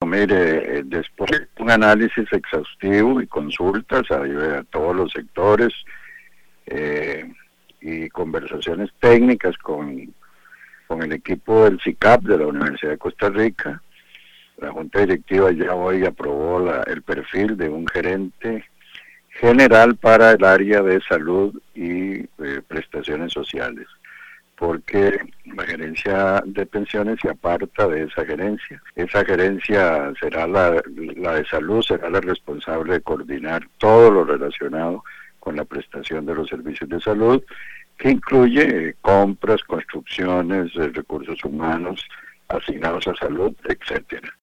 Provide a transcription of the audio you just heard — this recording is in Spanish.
mire, después de un análisis exhaustivo y consultas a todos los sectores y conversaciones técnicas con el equipo del SICAP de la Universidad de Costa Rica, la Junta Directiva ya hoy aprobó el perfil de un gerente general para el área de salud y prestaciones sociales, porque la gerencia de pensiones se aparta de esa gerencia. Esa gerencia será la de salud, será la responsable de coordinar todo lo relacionado con la prestación de los servicios de salud, que incluye compras, construcciones, recursos humanos asignados a salud, etcétera.